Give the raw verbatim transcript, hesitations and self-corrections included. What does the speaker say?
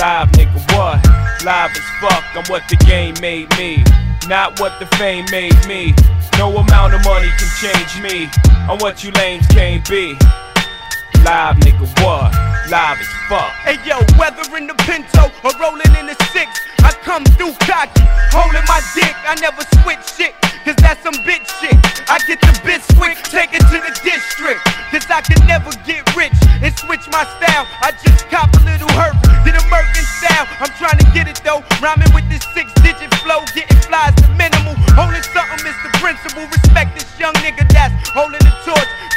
Live, nigga, what? Live as fuck, I'm what the game made me, not what the fame made me. No amount of money can change me, I'm what you lames can't be. Live, nigga, what? Live as fuck. Hey yo, whether in the Pinto or rolling in the six, I come through cocky, holding my dick. I never switch shit, cause that's some bitch shit. I get the bitch quick, take it to the district, cause I can never get rich and switch my style.